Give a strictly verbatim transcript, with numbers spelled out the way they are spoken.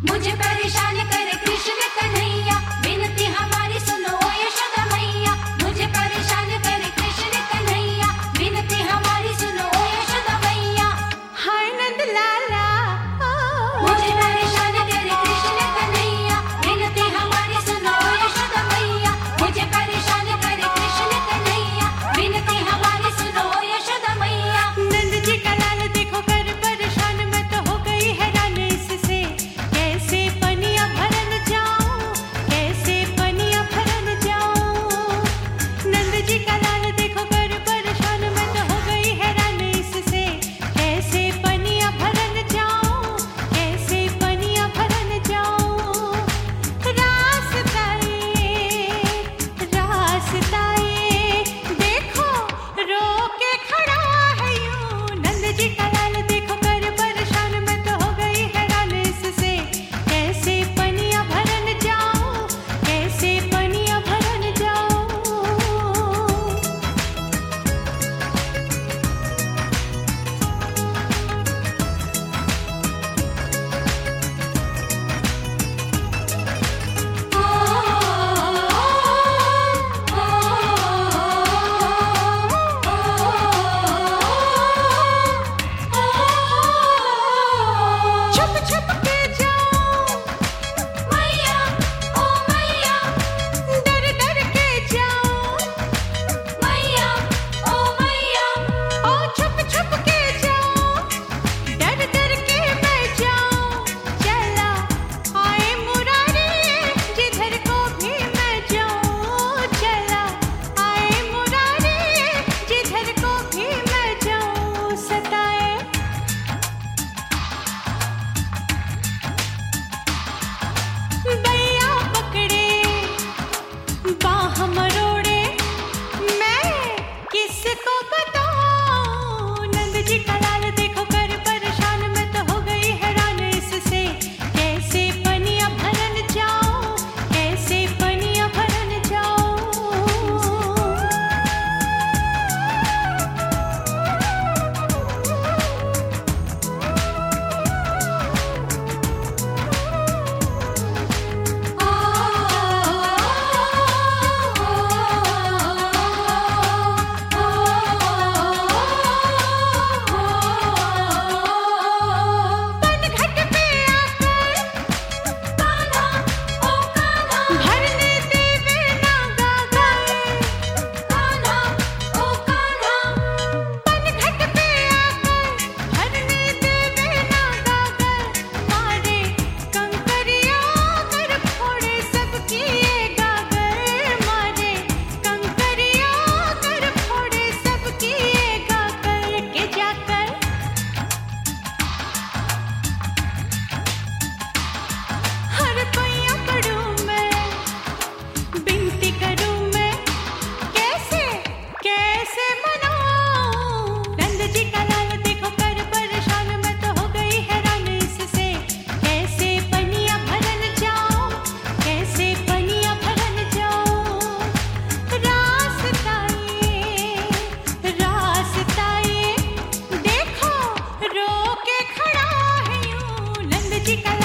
मुझे परेशान करे कृष्ण कन्हैया, विनती हमारी सुनो ओ यशोदा मैया। मुझे परेशान करे कृष्ण कन्हैया, विनती हमारी सुनो ओ यशोदा मैया। हाय नंद लाला, मुझे परेशान करे कृष्ण कन्हैया, विनती हमारी सुनो ओ यशोदा मैया। मुझे परेशान करे कृष्ण कन्हैया, विनती हमारी सुनो ओ यशोदा मैया। नंद जी का लाल देखो कर परेशान, मैं तो हो गई हैरान इससे, कैसे पनिया भरन जाऊं, कैसे पनिया भरन जाऊं। नंद जी का लाल देखो कर परेशान, मैं तो हो गई हैरान इससे, कैसे पनिया भरन जाऊं, कैसे पनिया भरन जाऊं। रास्ता ये, रास्ता ये, देखो रोके खड़ा है यूं। नंद जी का लाल देखो कर परेशान, मैं तो हो गई हैरान इससे, कैसे पनिया भरन जाऊं, कैसे पनिया भरन जाऊं। छुप छुप के जाऊं, मैया ओ मैया, डर डर के जाऊं, मैया ओ मैया। ओ छुप छुप के जाऊं, डर डर के मैं जाऊं। चला आए मुरारी, जिधर को भी मैं जाऊं। चला आए मुरारी, जिधर को भी मैं जाऊं। सताए बैया पकड़े, बाह मरोड़े, मैं किसको बताऊं। नंद जी का लाल देखो कर परेशान, मैं तो हो गई हैरान इससे, कैसे पनिया भरन जाऊं, कैसे पनिया भरन जाऊं। पनघट पे आकर कान्हा ओ कान्हा, भरने देवे ना गागर। कान्हा ओ कान्हा। पनघट पे आकर भरने देवे ना गागर। मारे कंकरिया कर फोड़े सबकी ये गागर। मारे कंकरिया कर फोड़े सबकी ये गागर। के जाकर हर पैया पड़ूं मैं, बिनती करूं मैं, कैसे कैसे मनाऊं। नंद जी का लाल देखो कर परेशान, मैं तो हो गई हैरान इससे, कैसे पनिया भरन जाऊं, कैसे पनिया भरन जाऊं। रास्ता ये, रास्ता ये, देखो रोके खड़ा है यूं। नंद जी का